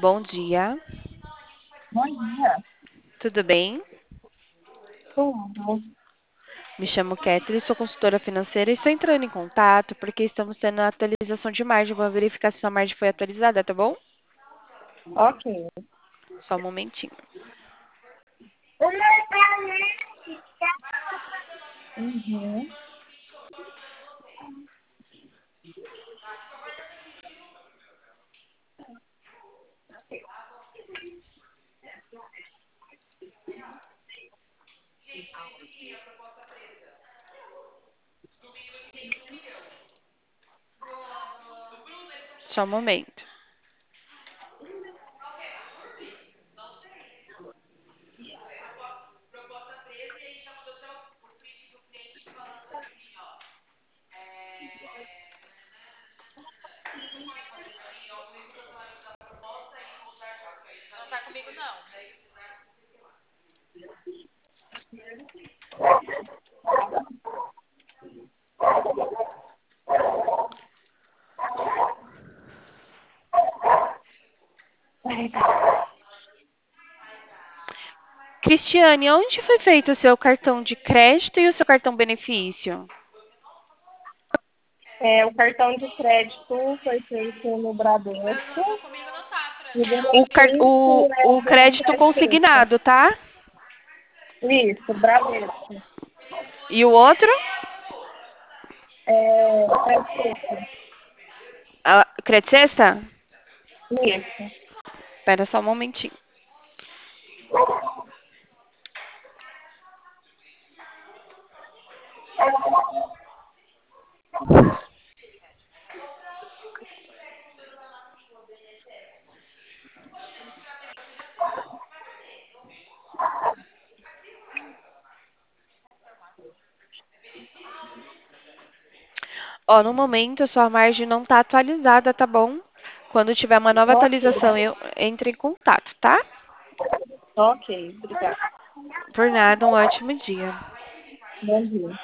Bom dia, Bom dia. tudo bem? Tudo. Me chamo Ketri, sou consultora financeira e estou entrando em contato porque estamos tendo a atualização de margem. Vou verificar se sua margem foi atualizada, tá bom? Ok. Só um momentinho. Uhum. Só um momento. Não tá comigo, não. Cristiane, onde foi feito o seu cartão de crédito e o seu cartão benefício? O cartão de crédito foi feito no Bradesco e o O benefício do crédito Creditesta. consignado, tá? Isso, Bradesco. E o outro? Creditesta. Crédito sexta? Isso. Espera só um momentinho. Ó, no momento a sua margem não está atualizada, tá bom? Quando tiver uma nova Ok. atualização, eu entro em contato, tá? Ok. Obrigada. Por nada, um ótimo dia. Bom dia.